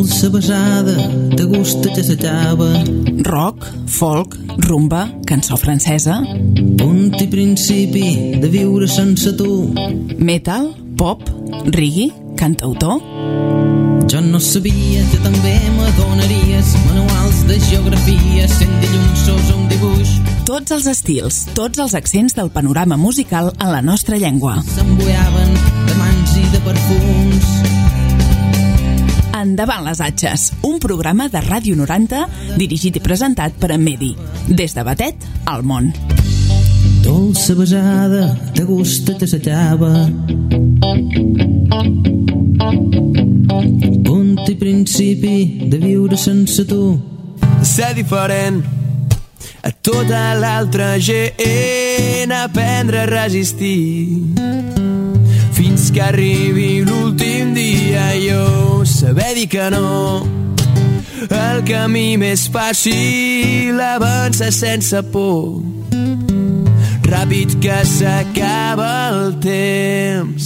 Dolça besada, de gust de xava. Rock, folk, rumba, cançó francesa. Punt i principi de viure sense tu. Metal, pop, reggae, cantautor. Jo no sabia que també m'adonaries manuals de geografia, sent dilluns un dibuix. Tots els estils, tots els accents del panorama musical en la nostra llengua. S'embuiaven de mans i de perfums. Endavant les atxes, un programa de Ràdio 90 dirigit i presentat per en Medi. Des de Batet al món. Dolça besada, de gust de xava. Punt i principi de viure sense tu. Ser diferent a tota l'altra gent, aprendre a resistir fins que arribi l'últim dia, jo saber dir que no. El camí més fàcil, avança sense por, ràpid que s'acaba el temps.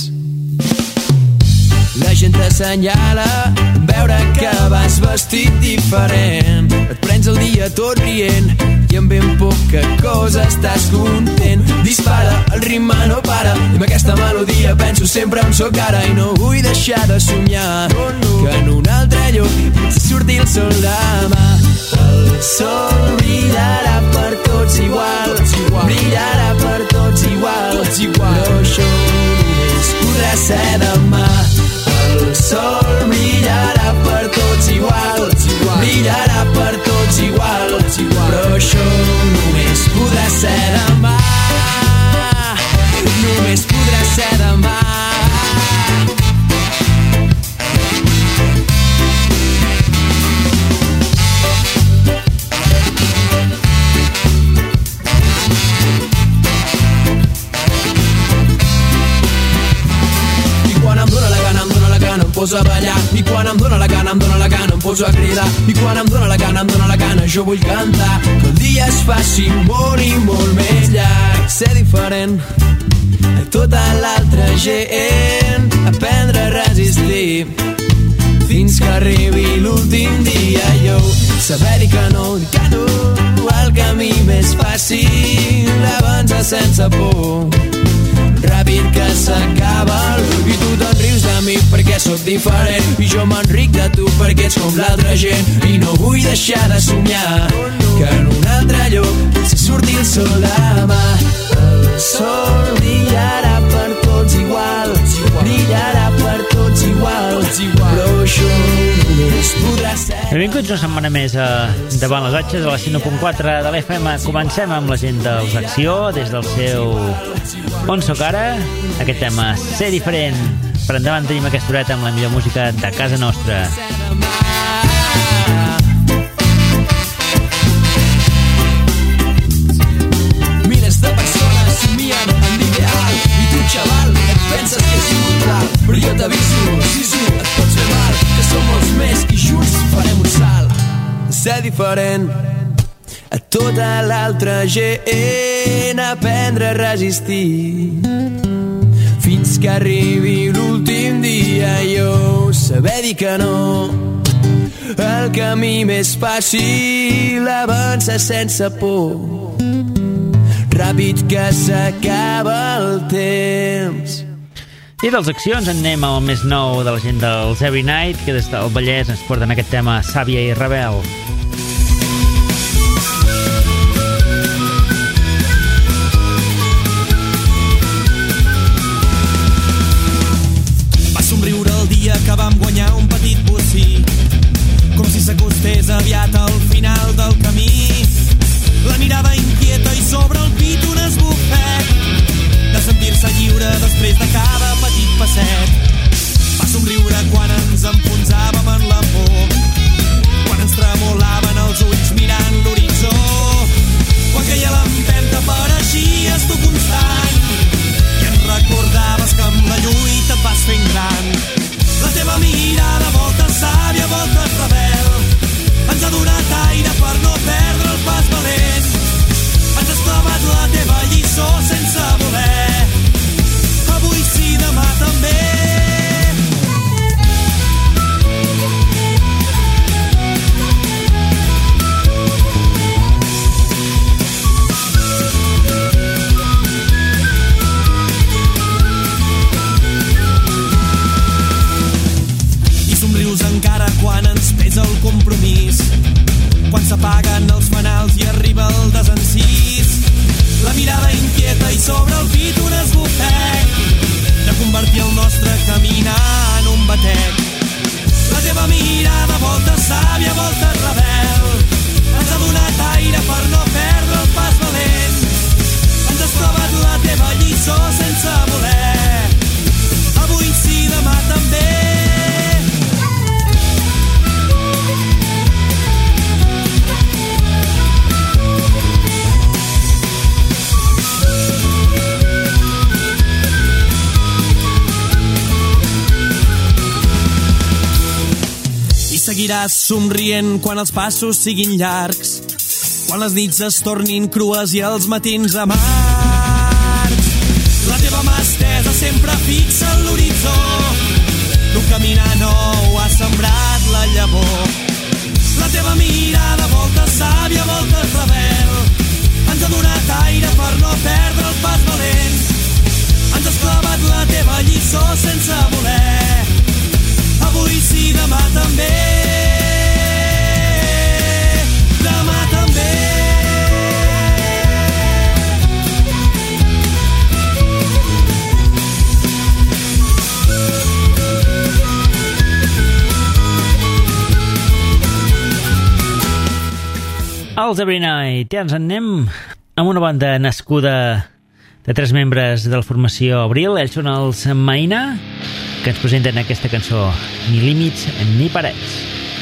La gent t'assenyala, veure que vas vestit diferent. Et prens el dia tot rient i amb ben poca cosa estàs content. Dispara, el ritme no para i amb aquesta melodia penso sempre on sóc ara i no vull deixar de somiar que en un altre lloc potser surti el sol demà. El sol brillarà per tots igual, brillarà per tots igual, però això només podrà ser demà. El sol brillarà per tots igual, brillarà per tots igual, però això només podrà ser demà. Només podrà ser demà. Poso a ballar, i quan em dóna la gana, em poso a cridar, i quan em dóna la gana, jo vull cantar. Que el dia es faci molt i molt més llarg. Ser diferent a tota l'altra gent, aprendre a resistir fins que arribi l'últim dia, jo saber dir que no, el camí més fàcil, avançar sense por, ràpid que s'acaba i tu te'n rius de mi perquè sóc diferent i jo m'enric de tu perquè ets com l'altra gent i no vull deixar de somiar que en un altre lloc potser surti el sol demà. El sol brillarà per tots igual, brillarà per tots igual, però això només podrà ser. Benvinguts una setmana més a Davant les Atxes a la 101.4 de l'FM. Comencem amb la gent dels Acció des del seu On Soc Ara, aquest tema Ser Diferent. Per endavant tenim aquesta horeta amb la millor música de casa nostra. Milers de persones somien en l'ideal i tu, xaval, et penses que és immortal, però jo t'aviso, sisu, et pots fer mal, que som molts més i junts farem un salt. Ser diferent a tota l'altra gent, aprendre a resistir fins que arribi l'últim dia, jo saber dir que no. El camí més fàcil, avançar sense por, ràpid que s'acaba el temps. I dels Accions en anem al més nou de la gent dels Every Night, que des del Vallès ens porten aquest tema Sàvia i Rebel. Que vam guanyar un petit bocí, com si s'acostés aviat al final del camí. La mirada inquieta i sobre el pit un esbufec de sentir-se lliure després de cada petit passet. Va somriure quan ens enfonsàvem en la por, quan ens tremolaven els ulls mirant l'horitzó, quan queia l'empenta pareixies tu constant i ens recordaves que amb la lluita et vas fent gran. La teva mirada, volta sàvia, volta rebel, ens ha donat aire per no perdre el pas valent. Ens has clavat la teva lliçó sense voler, avui sí, demà també. finals i arriba el desencís. La mirada inquieta i sobre el pit un esbufec de convertir el nostre caminar en un batec. La teva mirada, volta sàvia, volta rebel, ens ha donat aire per no perdre el pas valent. Ens has clavat la teva lliçó sense voler. Avui sí, demà també. Seguiràs somrient quan els passos siguin llargs, quan les nits es tornin crues i els matins amargs. La teva mà estesa sempre fixa en l'horitzó, tu caminar nou ha sembrat la llavor. La teva mirada, volta sàvia, volta rebel, ens ha donat aire per no perdre el pas valent. Ens has clavat la teva lliçó sense voler. Avui sí, demà també. Demà també. Els Every Night, ja ens en anem amb una banda nascuda de 3 membres de la formació Abril. Ells són els Maïna, que ens presenten aquesta cançó, Ni límits ni parets.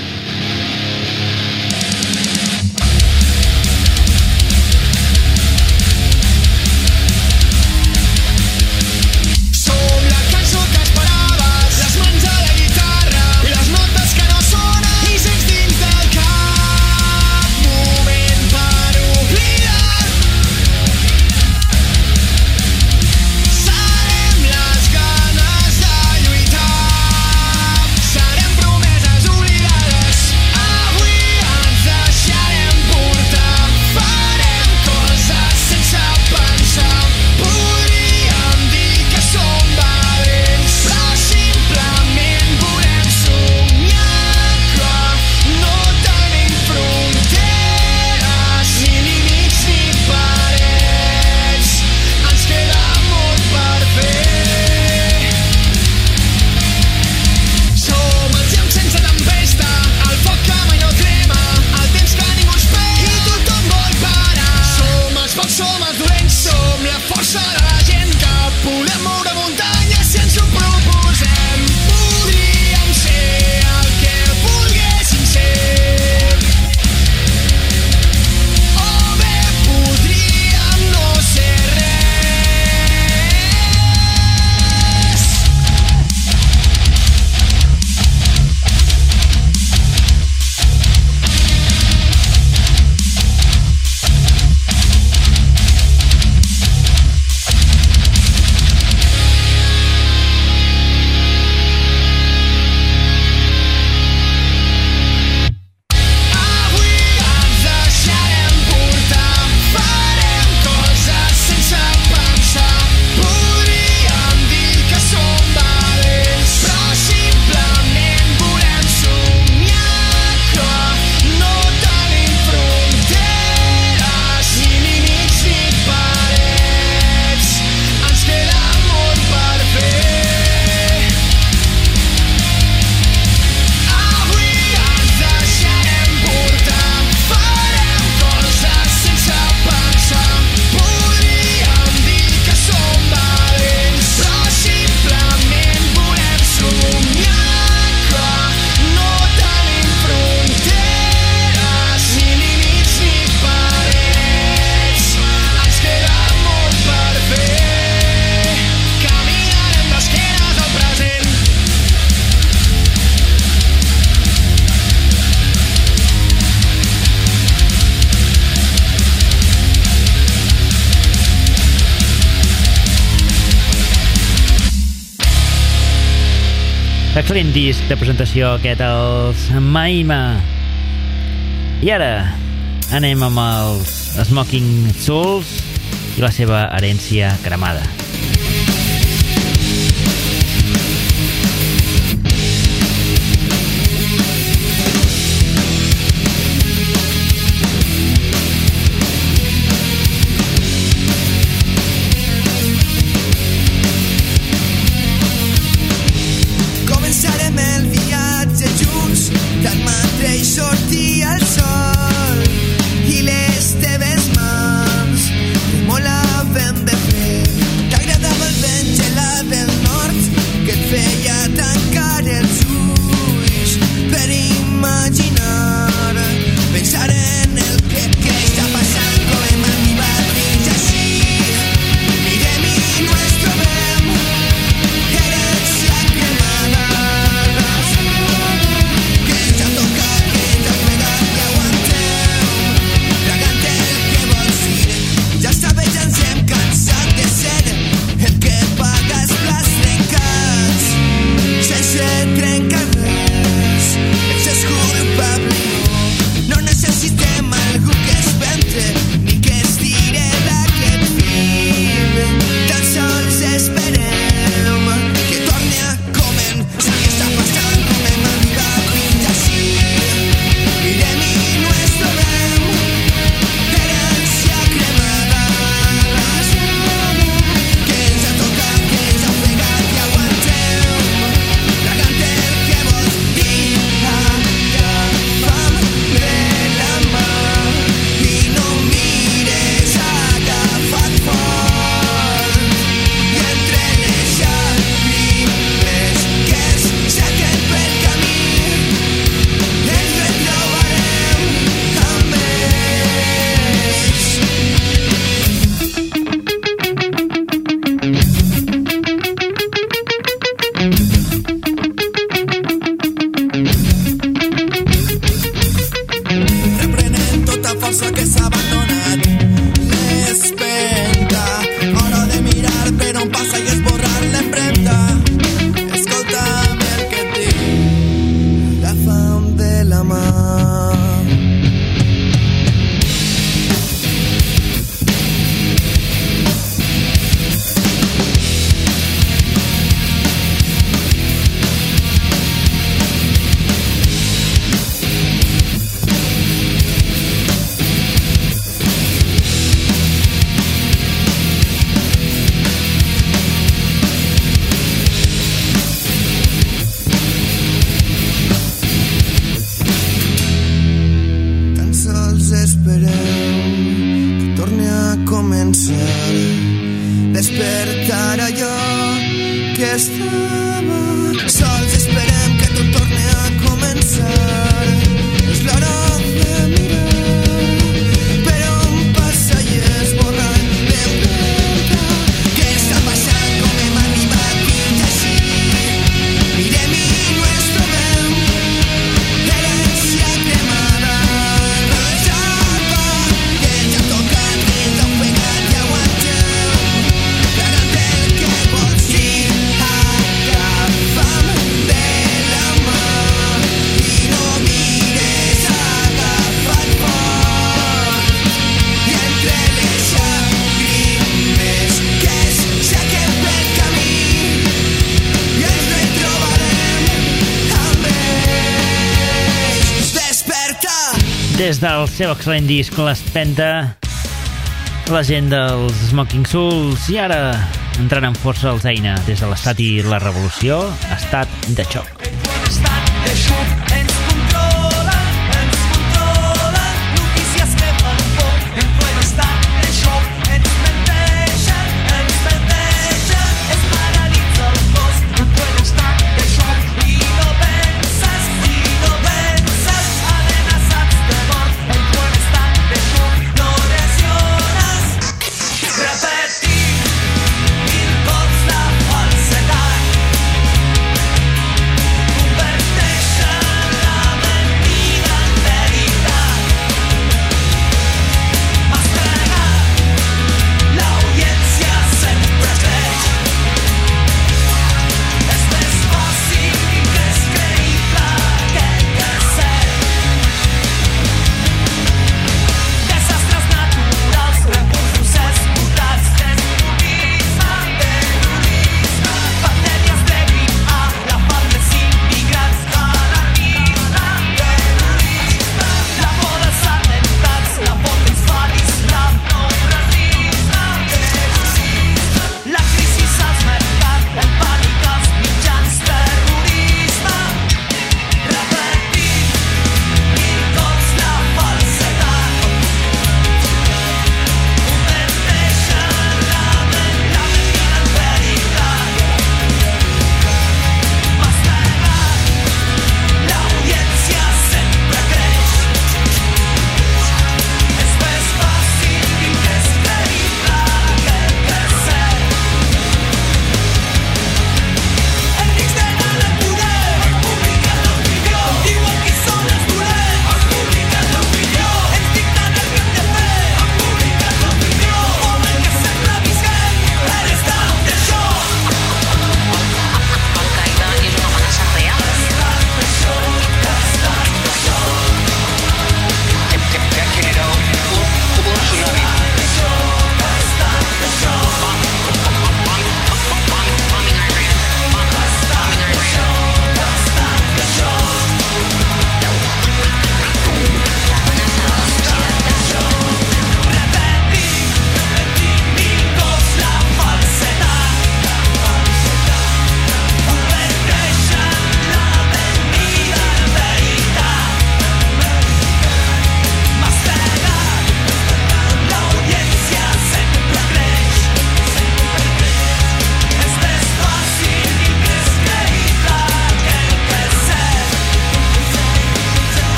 Excel·lent disc de presentació aquest, els Maïna. I ara anem amb els Smoking Souls i la seva herència cremada. sortia el sol i les teves mans tremolaven de fred. T'agradava el vent gelat del nord que et feia tancar els ulls per imaginar, pensar en el que està passant, com hem arribat fins així. Mirem i no ens trobem, herència cremada, que ens ha tocat, que ens ha pegat i aguantem, tragant el que vols dir. Ja està bé, ja ens hem cansat de ser el que paga els plats trencats sense trencar res. Ets el culpable, no necessitem algú que es vente ni que es tire d'aquest fil. Tan sols esperem que torni a començar. Què està passant? Com hem arribat fins així? Mirem i no ens trobem, herència cremada, que ens ha tocat, que ens ha pegat i aguantem, tragant el que vols dir. Agafa'm de la mà i no mires, agafa't fort, i entre les llàgrimes que es cerquen pel camí ens retrobarem amb ells. Reprenent tota força que s'ha abandonat l'espenta, hora de mirar per on passa i esborrar l'empremta. Escolta'm el que et dic, agafa'm de la mà. Tan sols esperem que torni a començar, despertar allò que estava. Sols esperem que tot torni a començar. És l'hora de mirar per on passa i esborrar l'empremta. Què està passant? Com hem arribat fins així? Mirem i no ens trobem, herència cremada, rajada, que ens ha tocat, que ens ha pegat i aguantem, tragant el que vols dir. Agafa'm de la mà i no mires, agafa't fort, i entre les llàgrimes que es cerquen pel camí i ens retrobarem amb ells. Desperta! Des del seu excel·lent disc L'Espenta, la gent dels Smoking Souls, i ara entrant amb força els Eina des de l'estat i la revolució, estat de xoc. Estat de xoc ens controla, notícies que fan por, en ple estat de xoc ens menteixen, es paralitza el cos, en ple estat de xoc i no penses, amenaçats de mort, en ple estat de xoc no reacciones, repetir mil cops la falsedat, converteixen la mentida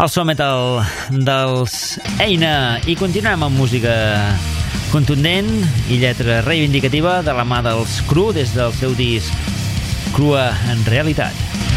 el so metal dels Eina. I continuem amb música contundent i lletra reivindicativa de la mà dels Cru des del seu disc Crua en realitat.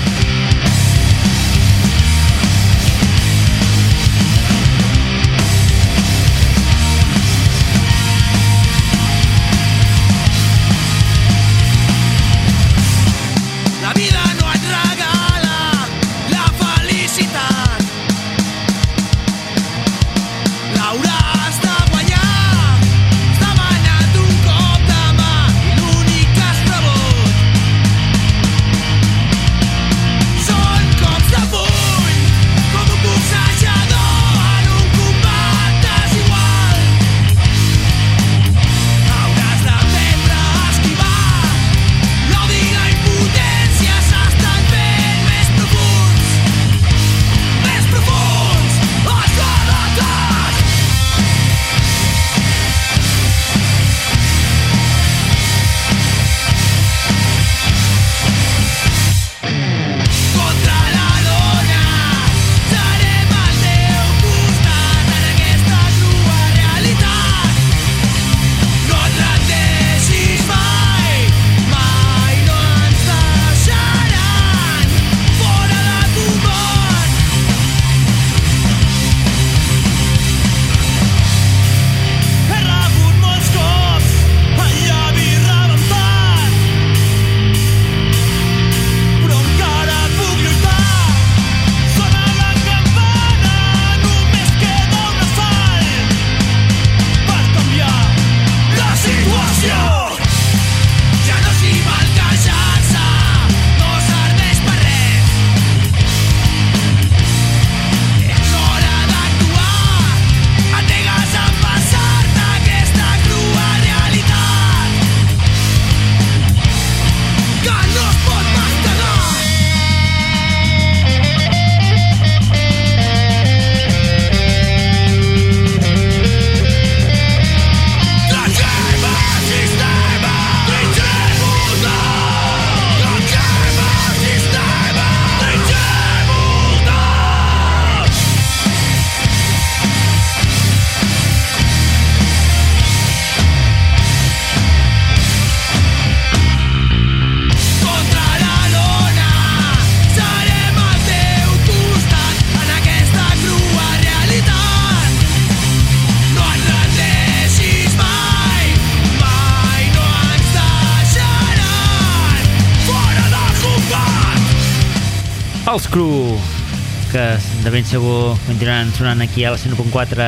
Els Cru, que de ben segur continuaran sonant aquí a la 101.4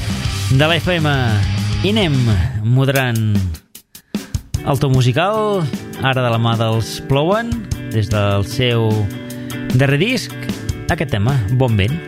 de la FM. I anem moderant el to musical, ara de la mà dels Plouen, des del seu darrer disc, aquest tema, Bon vent.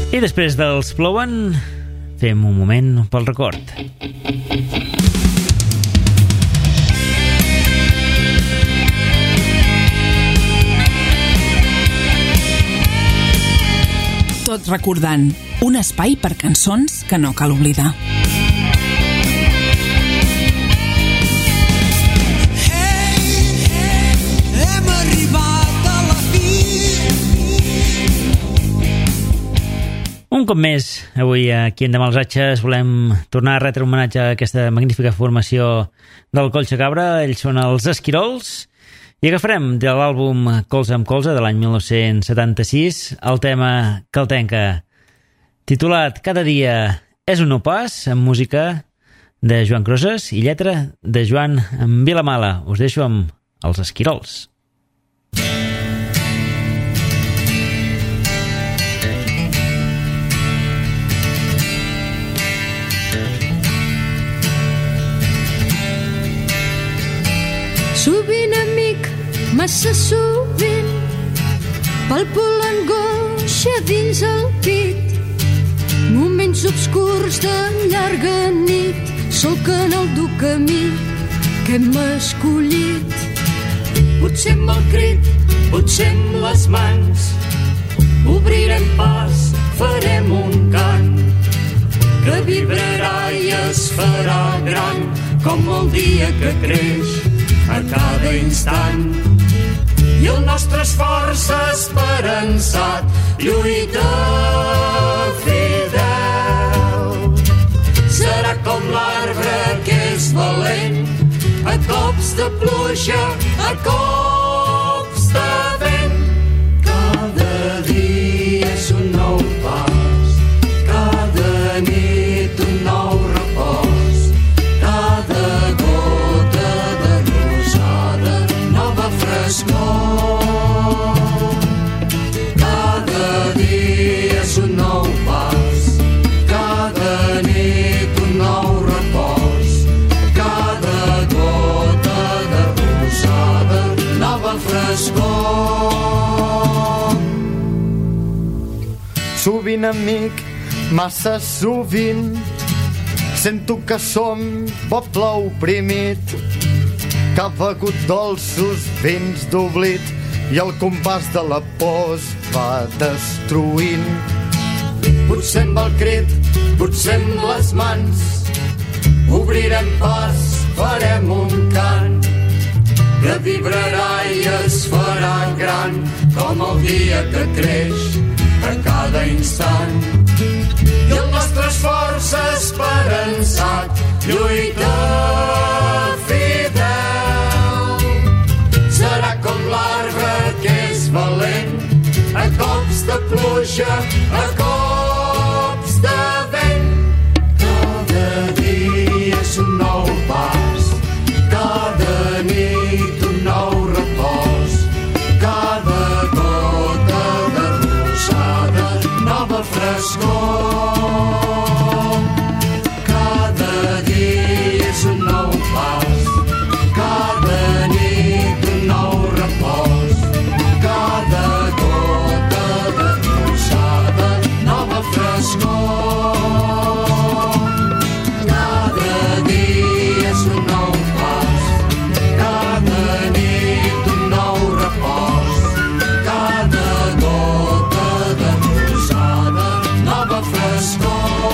I després dels Plouen fem un moment pel record. Tot recordant, un espai per cançons que no cal oblidar. Hem arribat a la fi. Un cop més, avui aquí en Demà als Atxes volem tornar a retre homenatge a aquesta magnífica formació del Colxa Cabra. Ells són els Esquirols i agafarem de l'àlbum Colze amb Colze de l'any 1976 el tema Caltenca, titulat Cada dia és un nou pas, amb música de Joan Crosas i lletra de Joan Vilamala. Us deixo amb els Esquirols. Sovint, amic, massa sovint, palpo l'angoixa dins el pit. Moments obscurs de llarga nit, solc en el dur camí que hem escollit. Potser amb el crit, potser amb les mans, obrirem pas, farem un cant que vibrarà i es farà gran, com el dia que creix a cada instant. I el nostre esforç esperançat lluita fidel. Serà com l'arbre que és valent, a cops de pluja, a cops de vent. Cada dia és un nou pas, cada nit un nou repòs, cada gota de rosada, nova frescor. Cada dia és un nou pas, cada nit un nou repòs, cada gota de rosada, nova frescor. Sovint, amic, massa sovint, sento que som poble oprimit, que ha begut dolços vins d'oblit i el compàs de la por es va destruint. Potser amb el crit, potser amb les mans, obrirem pas, farem un cant que vibrarà i es farà gran, com el dia que creix a cada instant. I el nostre esforç esperançat lluita fidel. Serà com l'arbre que és valent, a cops de pluja, a cops de vent. Cada dia és un nou pas, cada nit un nou repòs, cada gota de rosada, nova frescor. Cada dia és un nou pas, cada nit un nou repòs, cada gota de rosada, nova frescor. Cada dia és un nou pas, cada nit un nou repòs, cada gota de rosada, nova frescor.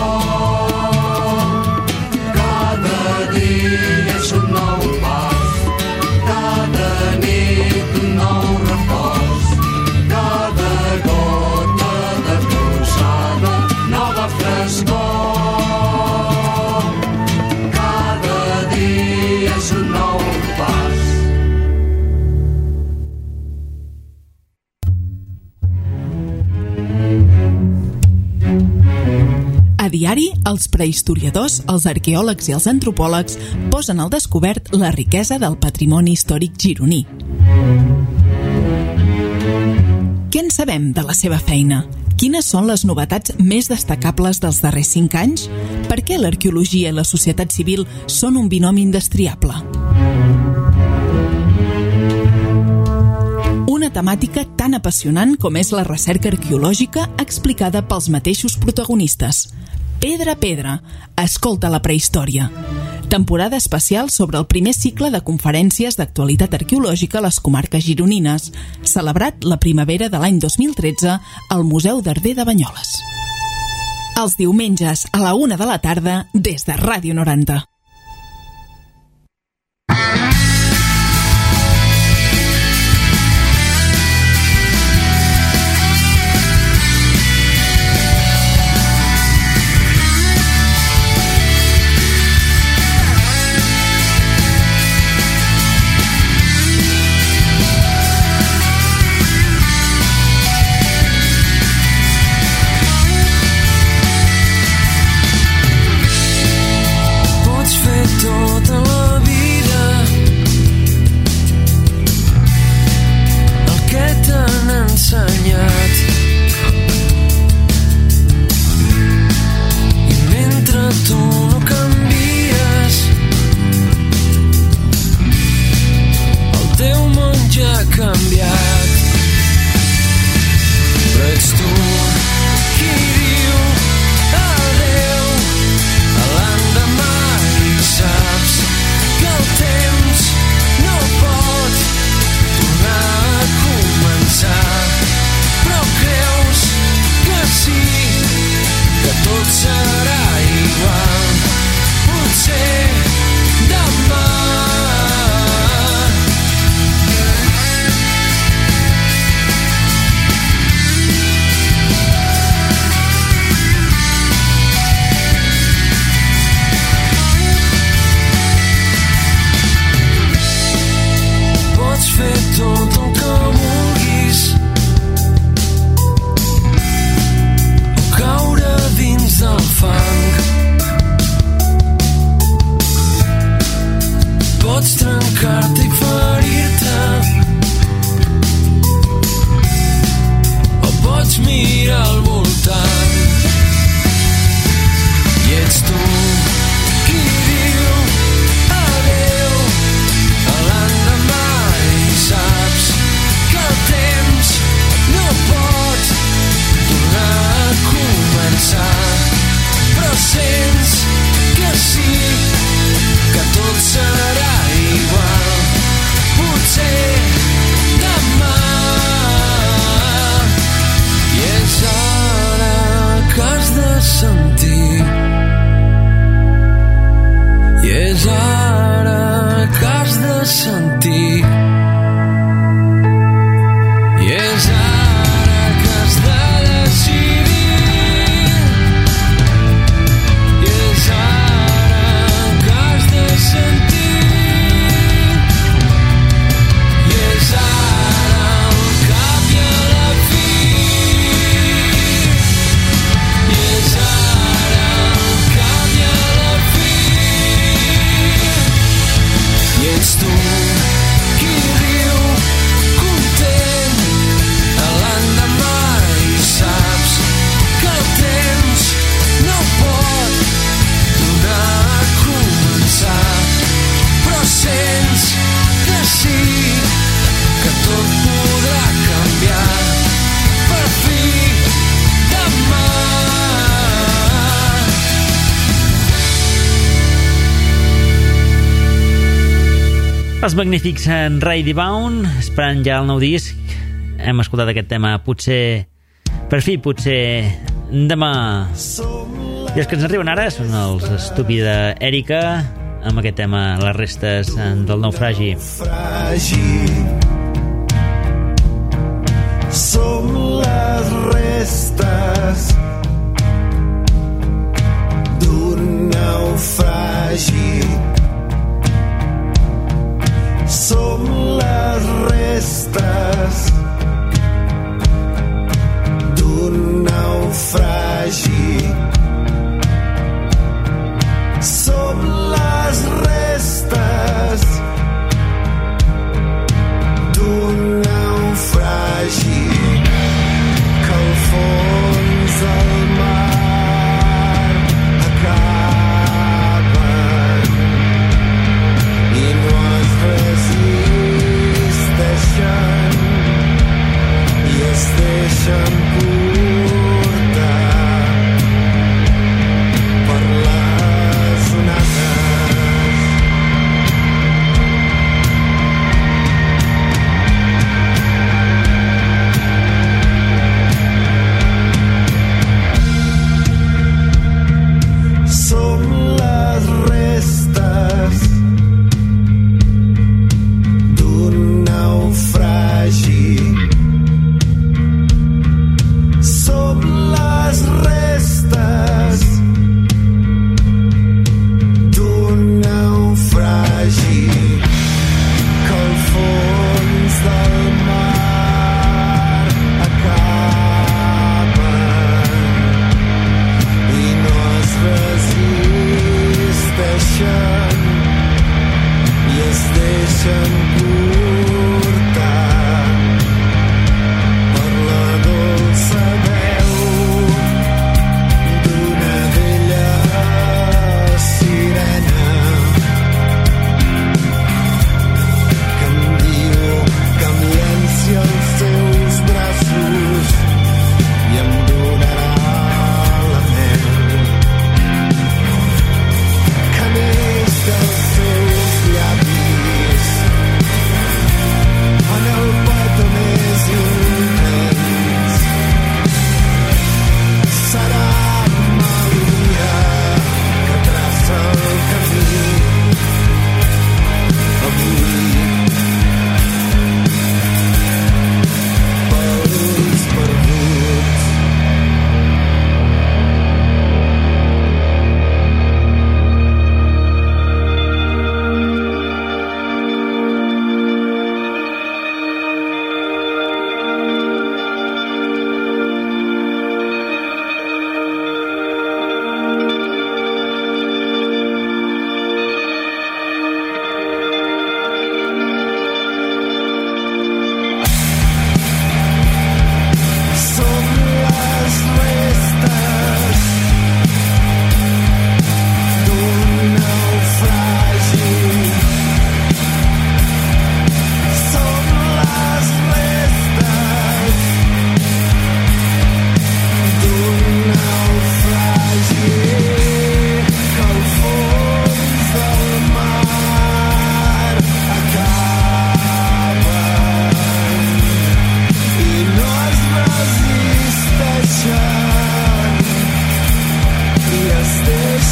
Cada dia és un nou pas, cada nit un nou repòs, cada gota de rosada, nova frescor. Cada dia és un nou pas. A diari, els prehistoriadors, els arqueòlegs i els antropòlegs posen al descobert la riquesa del patrimoni històric gironí. Què en sabem de la seva feina? Quines són les novetats més destacables dels darrers 5 anys? Per què l'arqueologia i la societat civil són un binomi indestriable? Una temàtica tan apassionant com és la recerca arqueològica explicada pels mateixos protagonistes. Pedra a pedra, escolta la prehistòria. Temporada especial sobre el primer cicle de conferències d'actualitat arqueològica a les comarques gironines, celebrat la primavera de l'any 2013 al Museu d'Arder de Banyoles. Els diumenges a la 1 de la tarda des de Ràdio 90. Tota la vida el que t'han ensenyat, i mentre tu no canvies el teu món ja ha canviat. Però ets tu qui diu adeu a l'endemà. Saps que el temps no pot tornar a començar, però creus que sí, que tot serà igual, potser demà. Pots fer tot el que vulguis o caure dins del fang. Pots trencar-te i ferir-te o pots mirar al voltant, i ets tu qui diu adeu a l'endemà. Saps que el temps no pot tornar a començar, però sents que sí, que tot serà igual, potser demà. I és ara que has de sentir, i és ara que has de sentir. I és ara que has de decidir, i és ara que has de sentir, i és ara al cap i a la fi, i és ara al cap i a la fi, i ets tu qui riu content l'endemà, i saps que el temps no pot tornar a començar, però sents que sí, que tot podrà canviar per fi demà. Els magnífics en Ray Bound, esperant ja el nou disc. Hem escoltat aquest tema, potser per fi, potser demà. I els que ens arriben ara són els Estúpida Èrica, amb aquest tema, les restes del naufragi. Som les restes d'un naufragi. Som les restes d'un naufragi. Som les restes d'un naufragi que al fons del mar acaben i no es resisteixen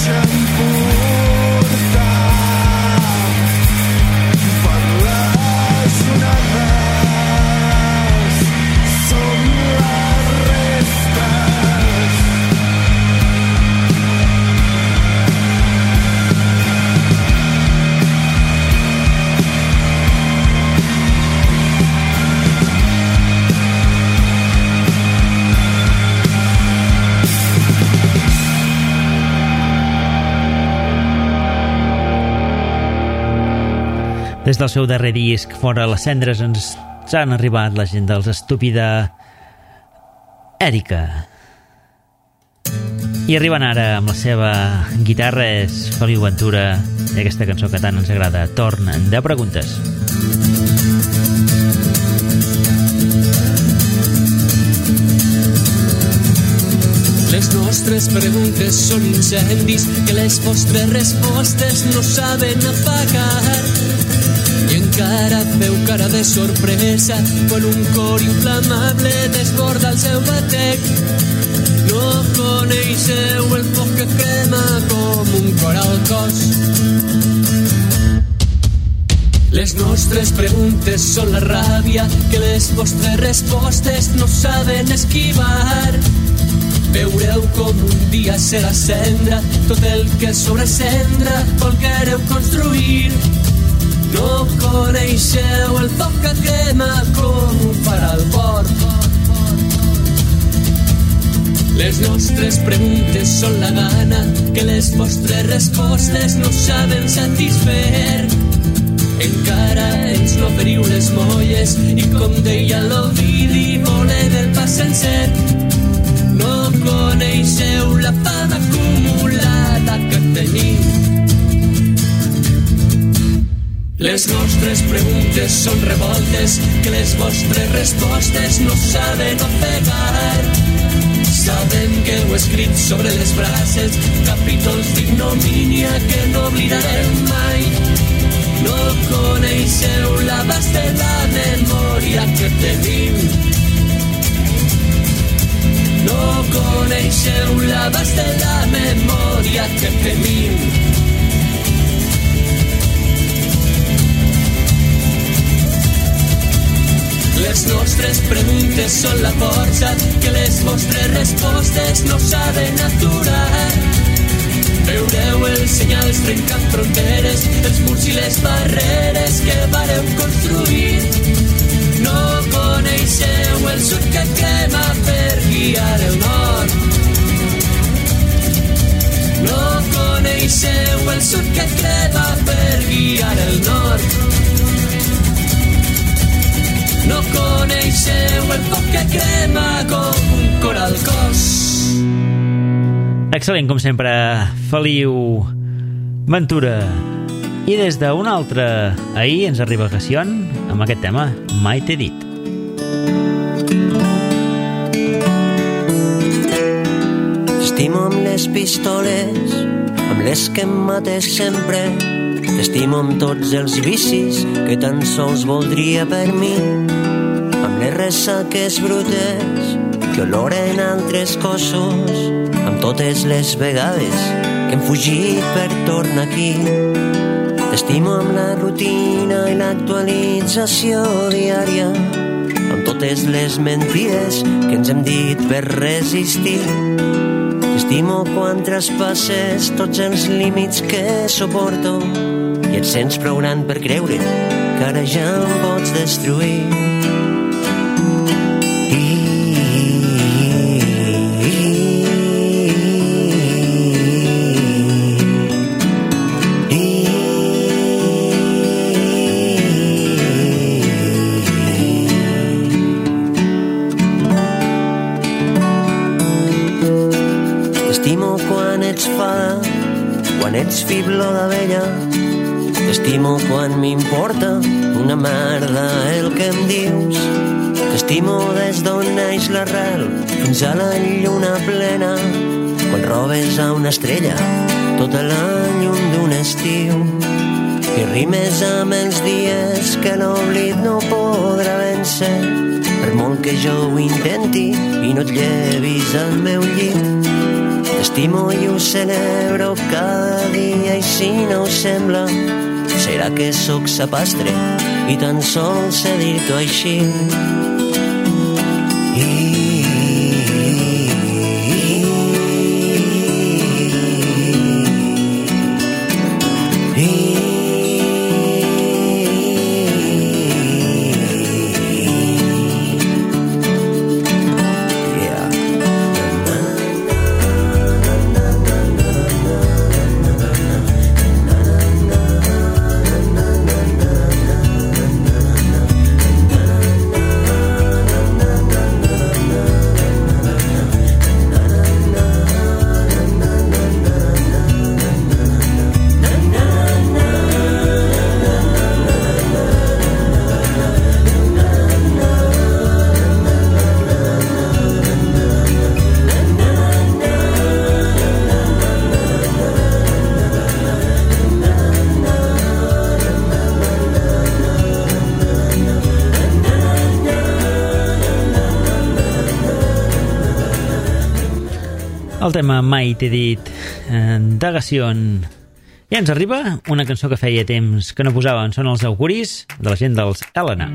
deixen portar per les onades. Som les restes. Des del seu darrer disc, Fora les cendres, ens han arribat la gent dels Estúpida Èrica. I arriben ara amb la seva guitarra, és Feliu Ventura, i aquesta cançó que tant ens agrada, Torn de preguntes. Les nostres preguntes són incendis que les vostres respostes no saben apagar. I encara feu cara de sorpresa quan un cor inflamable desborda el seu batec. No coneixeu el foc que crema com un cor al cos. Les nostres preguntes són la ràbia que les vostres respostes no saben esquivar. Veureu com un dia serà cendra tot el que sobre cendra volguereu construir. No coneixeu el foc que crema com ho farà el port. Les nostres preguntes són la gana que les vostres respostes no saben satisfer. Encara ens n'oferiu les molles i com deia l'Ovidi voler del pas sencer. No coneixeu la fam acumulada que tenim. Les nostres preguntes són revoltes que les vostres respostes no saben ofegar. Sabem que heu escrit sobre les brases capítols d'ignomínia que no oblidarem mai. No coneixeu l'abast de la memòria que tenim. No coneixeu l'abast de la memòria que tenim. Les nostres preguntes són la força que les vostres respostes no saben aturar. Veureu els senyals trencant fronteres, els murs i les barreres que vareu construir. No coneixeu el sud que crema per guiar el nord. No coneixeu el sud que crema per guiar el nord. No coneixeu el foc que crema com un cor al cos. Excel·lent, com sempre, Feliu Ventura. I des d'un altre ahir ens arriba Gassion amb aquest tema, Mai t'he dit. T'estimo amb les pistoles, amb les que em mates sempre. T'estimo amb tots els vicis que tan sols voldria per mi. Amb les ressaques brutes que oloren altres cossos. Amb totes les vegades que hem fugit per tornar aquí. T'estimo amb la rutina i l'actualització diària. Amb totes les mentides que ens hem dit per resistir. T'estimo quan traspasses tots els límits que suporto i et sents prou gran per creure que ara ja em pots destruir. T'estimo quan ets fada, quan ets fibló d'abella. T'estimo quan m'importa una merda el que em dius. T'estimo des d'on neix l'arrel fins a la lluna plena, quan robes a una estrella tota la llum d'un estiu. I rimes amb els dies que l'oblit no podrà vèncer, per molt que jo ho intenti i no et llevis al meu llit. T'estimo i ho celebro cada dia i si no ho sembla serà que sóc sapastre i tan sols sé dir-t'ho així. El tema Mai t'he dit de Gassion. I ens arriba una cançó que feia temps que no posàvem. Són els auguris de la gent dels Helena.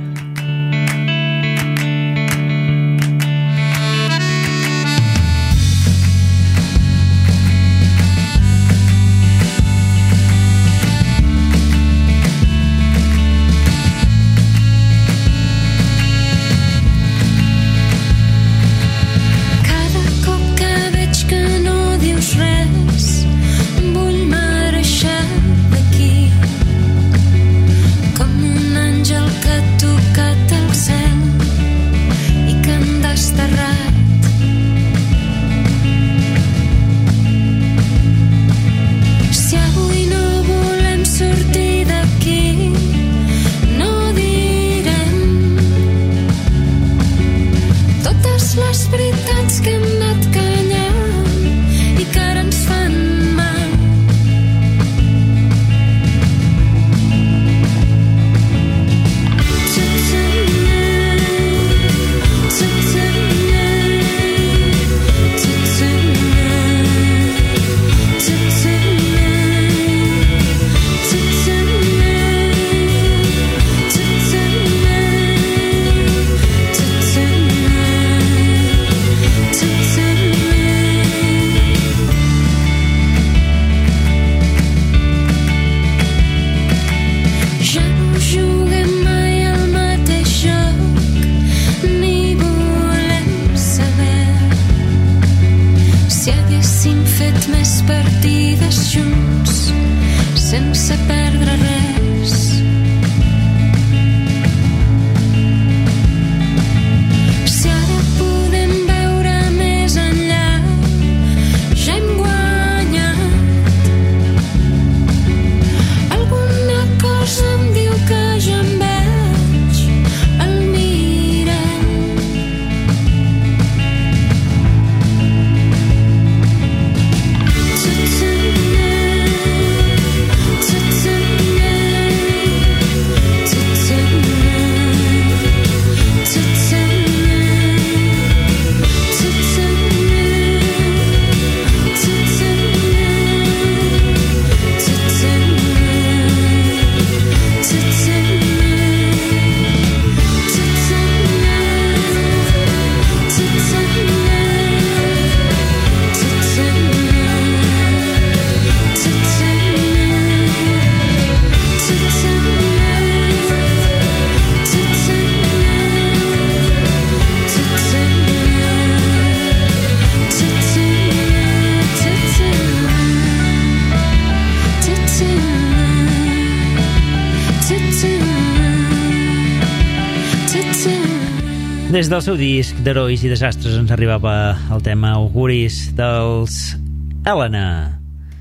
Des del seu disc d'Herois i Desastres ens arribava el tema Auguris dels Helena.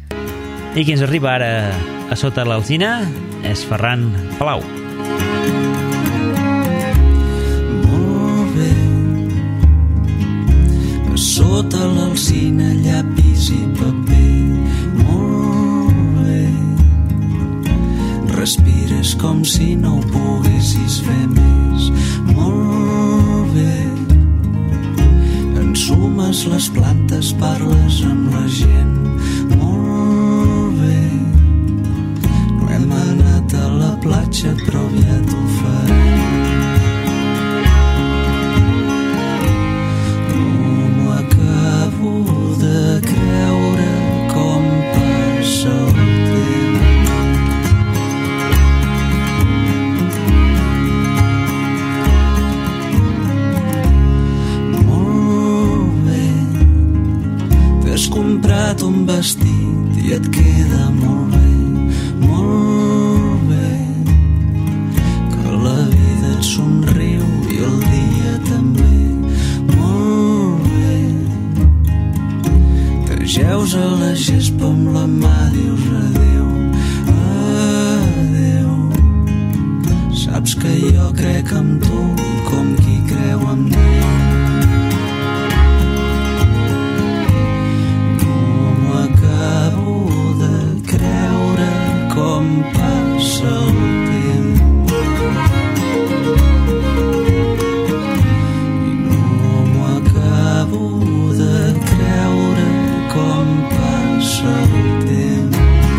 I qui ens arriba ara a sota l'alzina és Ferran Palau. Molt bé, a sota l'alzina llapis i paper. Molt bé, respires com si no ho poguessis fer més. Molt bé, ensuma ames les plantes, parles amb la gent. Molt bé. No hem anat a la platja, però aviat ho farem. No m'ho acabo de creure com passa el temps. Has comprat un vestit i et queda molt bé, que la vida et somriu i el dia també, molt bé. T'ajeus a la gespa amb la mà, dius adéu, adéu. Saps que jo crec en tu com qui creu en Déu. Acabo de creure com passa el temps i no m'ho acabo de creure com passa el temps.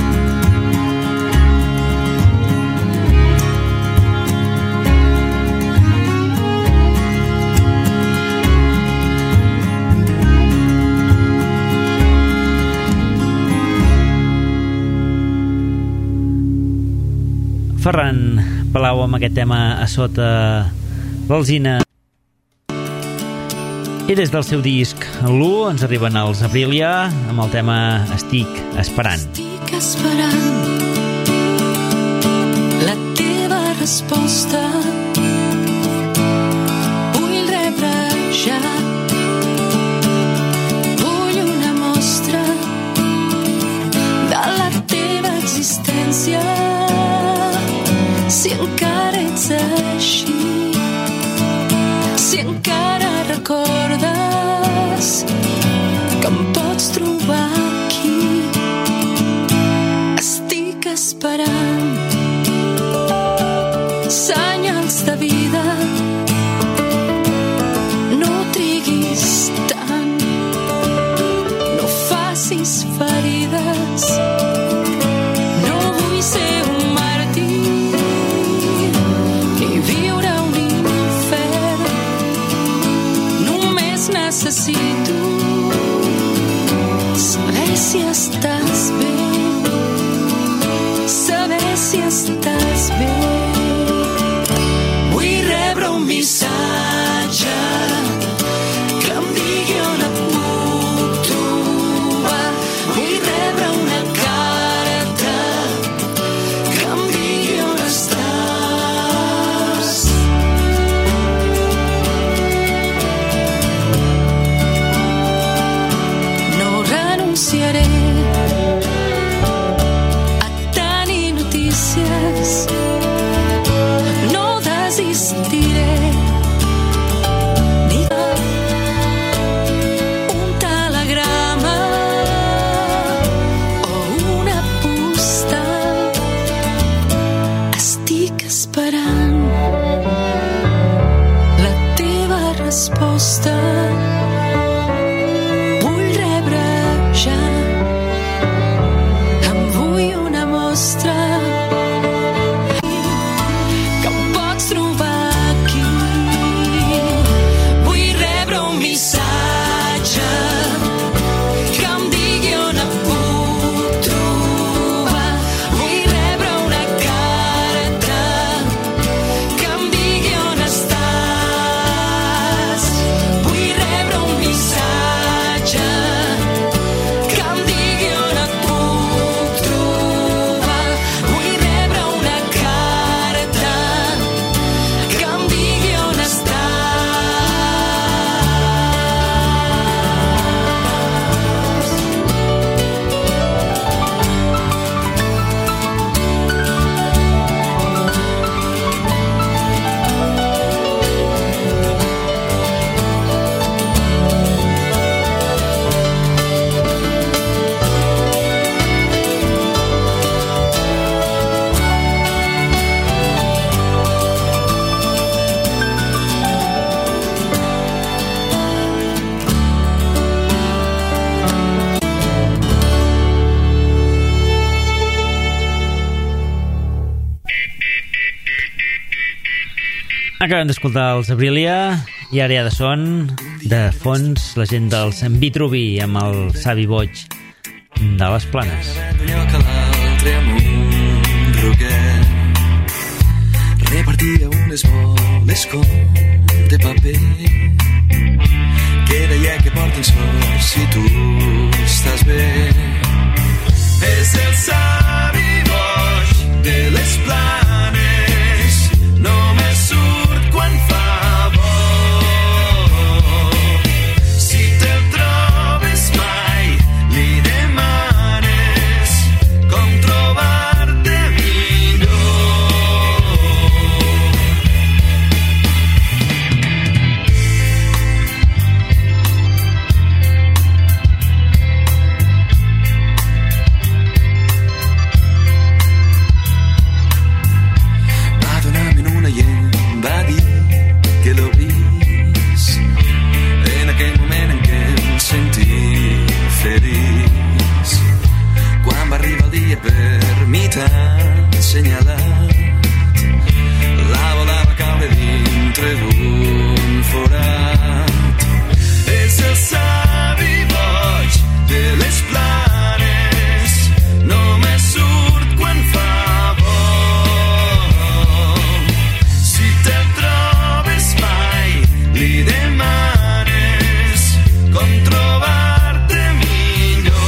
Ferran Palau amb aquest tema A sota l'alzina. I des del seu disc l'1 ens arriben els Aprilia amb el tema Estic esperant. Estic esperant la teva resposta. Vull rebre ja. Vull una mostra de la teva existència. Si encara ets així, si encara recordes que em pots trobar aquí, estic esperant senyals de vida. No triguis tant, no facis ferides, no vull ser un màrtir ni viure un infern. Només necessito saber si estàs bé, saber si estàs bé. Vull rebre un missatge que em digui on et puc trobar. Vull rebre una carta que em digui on estàs. No renunciaré a tenir notícies, no desistiré ni un telegrama o una postal. Estic esperant la teva resposta. Vull rebre ja. Acabem d'escoltar els Abrilia i ara ja de son, de fons, la gent dels Vitruvi amb el Savi Boig de les Planes. Repartia unes boles com de paper que deia que porten sort si tu estàs bé. És el Savi Boig de les Planes, només surt quan fa bo. Si te'l trobes mai, li demanes com trobar-te millor. Va dir que l'obrís en aquell moment en què em sentia feliç. Quan va arribar el dia per mi tan assenyalat, la bola va caure dintre d'un forat. És el Savi Boig de les Planes, només surt quan fa bo. Li demanes com trobar-te millor.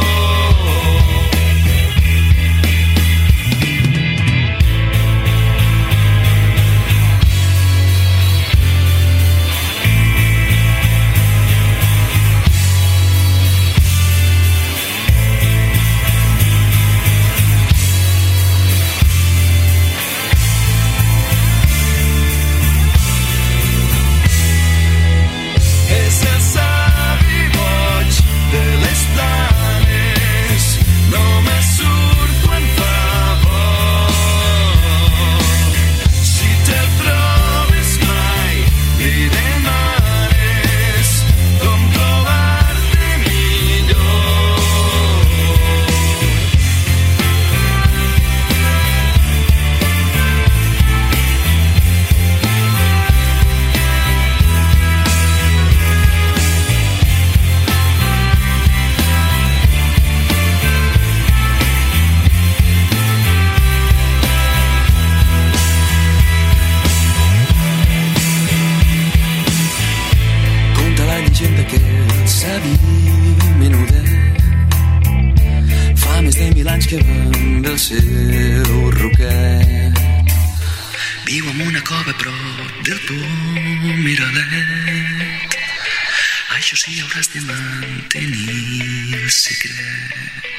Que va amb el seu roquet. Viu en una cova prop del Pomiralet. Això sí, hauràs de mantenir el secret.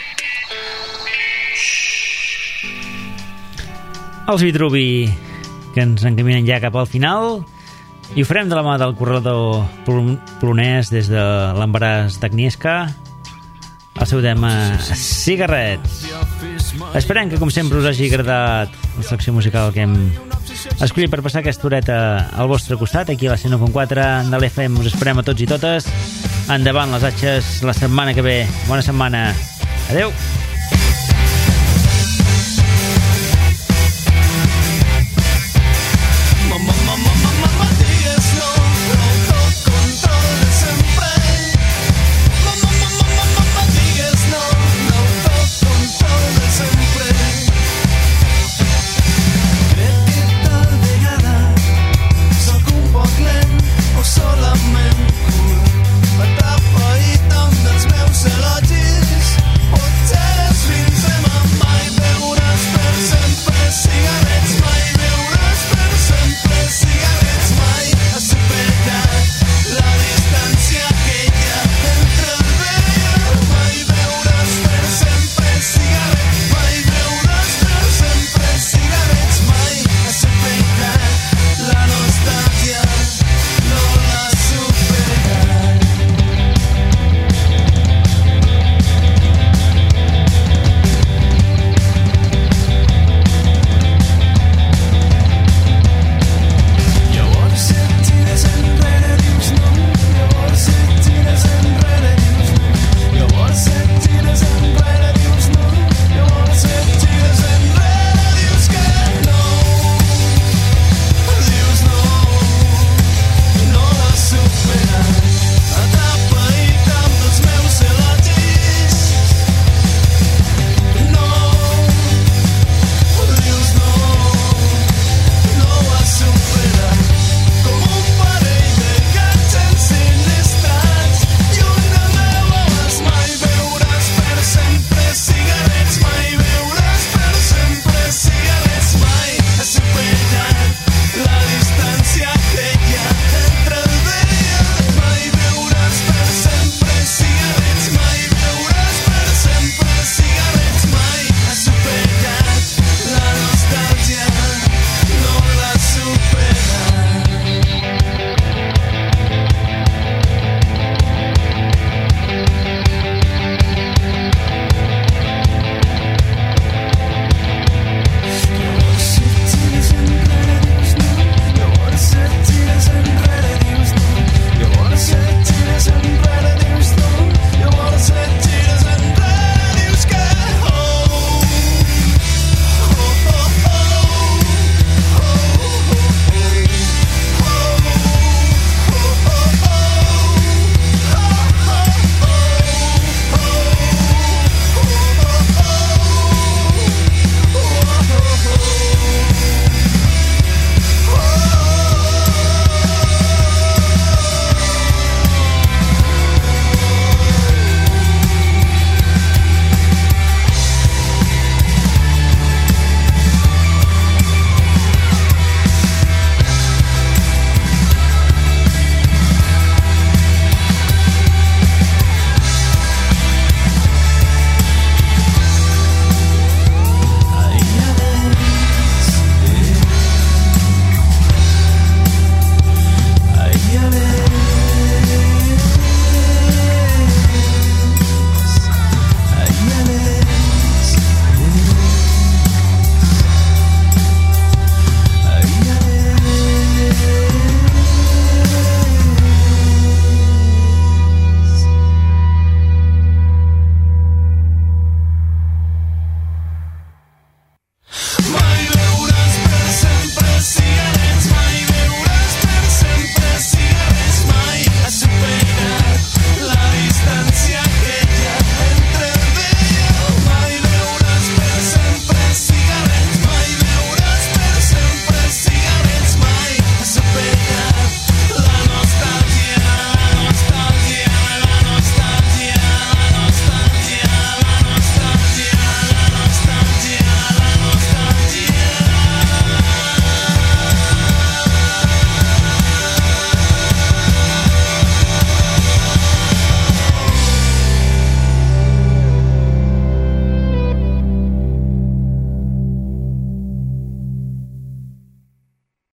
Els Vitruvi, que ens encaminen ja cap al final, i ho farem de la mà del corredor polonès des de l'embaràs d'Agnieszka, el seu tema Cigarret. Esperem que, com sempre, us hagi agradat la selecció musical que hem escollit per passar aquesta horeta al vostre costat, aquí a la 101.4 de l'FM. Us esperem a tots i totes. Endavant les atxes la setmana que ve. Bona setmana. Adeu.